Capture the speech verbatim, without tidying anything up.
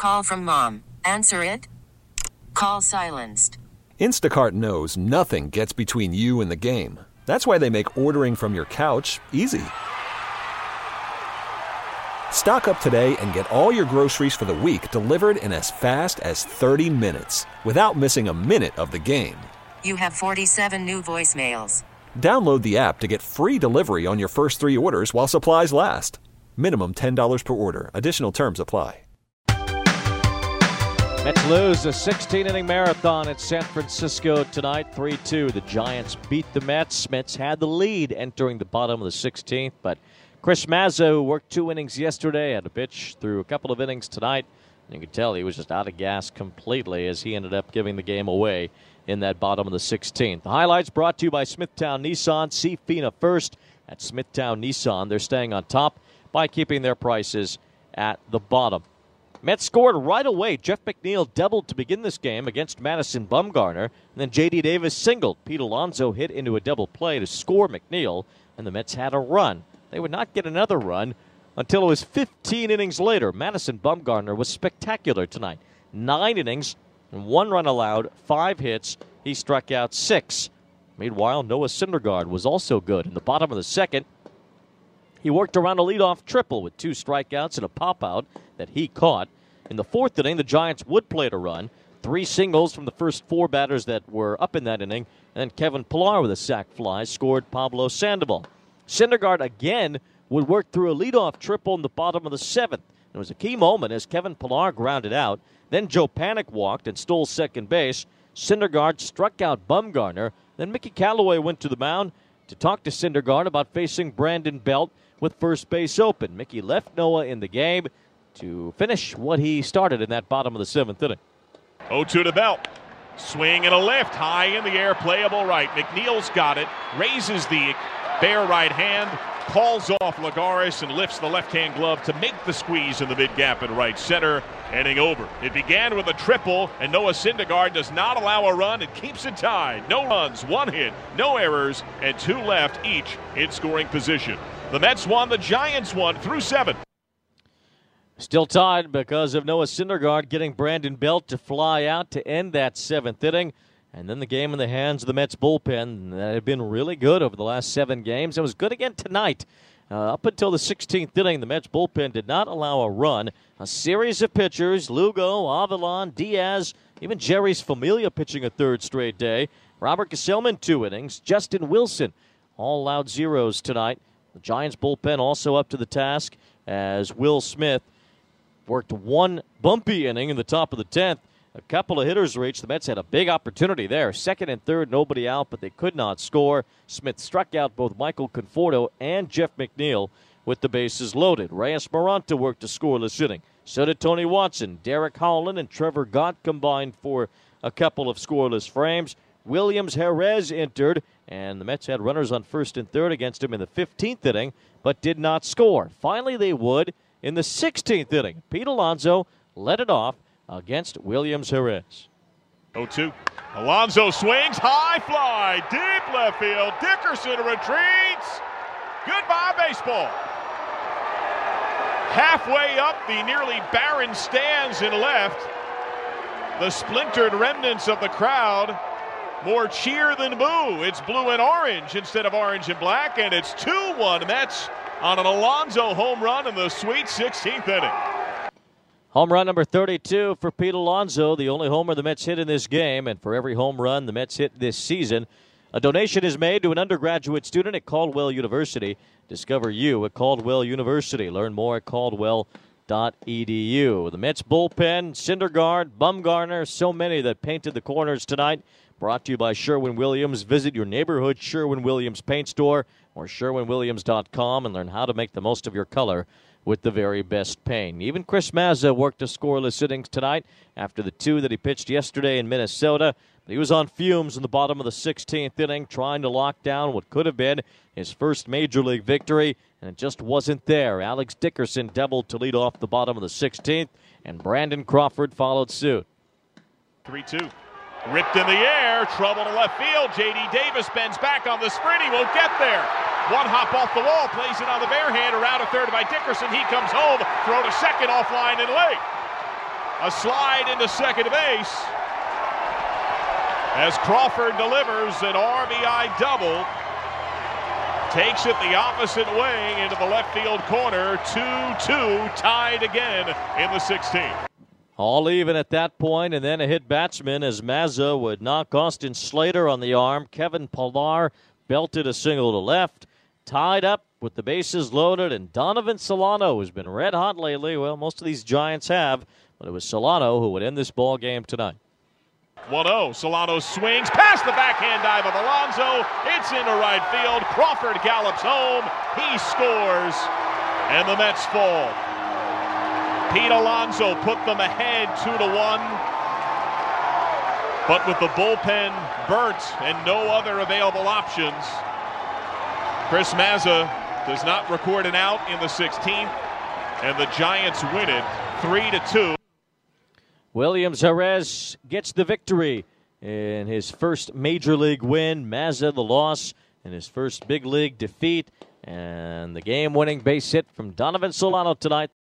Call from mom. Answer it. Call silenced. Instacart knows nothing gets between you and the game. That's why they make ordering from your couch easy. Stock up today and get all your groceries for the week delivered in as fast as thirty minutes without missing a minute of the game. You have forty-seven new voicemails. Download the app to get free delivery on your first three orders while supplies last. Minimum ten dollars per order. Additional terms apply. Mets lose a sixteen-inning marathon at San Francisco tonight, three two. The Giants beat the Mets. Mets had the lead entering the bottom of the sixteenth, but Chris Mazza, who worked two innings yesterday, had a pitch through a couple of innings tonight. And you could tell he was just out of gas completely as he ended up giving the game away in that bottom of the sixteenth. The highlights brought to you by Smithtown Nissan. See Fina first at Smithtown Nissan. They're staying on top by keeping their prices at the bottom. Mets scored right away. Jeff McNeil doubled to begin this game against Madison Bumgarner. And then J D Davis singled. Pete Alonso hit into a double play to score McNeil, and the Mets had a run. They would not get another run until it was fifteen innings later. Madison Bumgarner was spectacular tonight. Nine innings and one run allowed, five hits. He struck out six. Meanwhile, Noah Syndergaard was also good. In the bottom of the second, he worked around a leadoff triple with two strikeouts and a pop-out that he caught. In the fourth inning, the Giants would play to run. Three singles from the first four batters that were up in that inning. And then Kevin Pillar with a sac fly scored Pablo Sandoval. Syndergaard again would work through a leadoff triple in the bottom of the seventh. It was a key moment as Kevin Pillar grounded out. Then Joe Panik walked and stole second base. Syndergaard struck out Bumgarner. Then Mickey Callaway went to the mound to talk to Syndergaard about facing Brandon Belt with first base open. Mickey left Noah in the game to finish what he started in that bottom of the seventh inning. oh two to Belt. Swing and a lift, high in the air, playable right. McNeil's got it, raises the bare right hand, calls off Lagares and lifts the left-hand glove to make the squeeze in the mid-gap in right center. Inning over. It began with a triple, and Noah Syndergaard does not allow a run and keeps it tied. No runs, one hit, no errors, and two left each in scoring position. The Mets won, the Giants won through seven. Still tied because of Noah Syndergaard getting Brandon Belt to fly out to end that seventh inning. And then the game in the hands of the Mets bullpen that had been really good over the last seven games. It was good again tonight. Uh, up until the sixteenth inning, the Mets bullpen did not allow a run. A series of pitchers, Lugo, Avilan, Diaz, even Jerry's Familia pitching a third straight day. Robert Gesellman, two innings. Justin Wilson, all allowed zeros tonight. The Giants bullpen also up to the task as Will Smith worked one bumpy inning in the top of the tenth. A couple of hitters reached. The Mets had a big opportunity there. Second and third, nobody out, but they could not score. Smith struck out both Michael Conforto and Jeff McNeil with the bases loaded. Reyes Maranta worked a scoreless inning. So did Tony Watson. Derek Howland and Trevor Gott combined for a couple of scoreless frames. Williams Jerez entered, and the Mets had runners on first and third against him in the fifteenth inning, but did not score. Finally, they would in the sixteenth inning. Pete Alonso led it off against Williams Jerez. oh two. Alonso swings, high fly, deep left field. Dickerson retreats. Goodbye, baseball. Halfway up the nearly barren stands in left, the splintered remnants of the crowd. More cheer than boo. It's blue and orange instead of orange and black, and it's two one Mets on an Alonso home run in the sweet sixteenth inning. Home run number thirty-two for Pete Alonso, the only homer the Mets hit in this game, and for every home run the Mets hit this season, a donation is made to an undergraduate student at Caldwell University. Discover you at Caldwell University. Learn more at caldwell dot e d u. The Mets bullpen, Syndergaard, Bumgarner, so many that painted the corners tonight. Brought to you by Sherwin-Williams. Visit your neighborhood Sherwin-Williams paint store or sherwin williams dot com and learn how to make the most of your color with the very best paint. Even Chris Mazza worked a scoreless innings tonight after the two that he pitched yesterday in Minnesota. But he was on fumes in the bottom of the sixteenth inning, trying to lock down what could have been his first Major League victory, and it just wasn't there. Alex Dickerson doubled to lead off the bottom of the sixteenth, and Brandon Crawford followed suit. three two. Ripped in the air, trouble to left field. J D Davis bends back on the sprint. He won't get there. One hop off the wall, plays it on the bare hand, around a third by Dickerson. He comes home, throw to second, offline and late. A slide into second base as Crawford delivers an R B I double. Takes it the opposite way into the left field corner. two two, tied again in the sixteenth. All even at that point, and then a hit batsman as Mazza would knock Austin Slater on the arm. Kevin Pillar belted a single to left. Tied up with the bases loaded, and Donovan Solano has been red hot lately. Well, most of these Giants have, but it was Solano who would end this ball game tonight. one oh, Solano swings past the backhand dive of Alonso. It's into right field. Crawford gallops home. He scores, and the Mets fall. Pete Alonso put them ahead two to one, but with the bullpen burnt and no other available options, Chris Mazza does not record an out in the sixteenth, and the Giants win it three to two. Williams Jerez gets the victory in his first major league win. Mazza the loss in his first big league defeat. And the game-winning base hit from Donovan Solano tonight.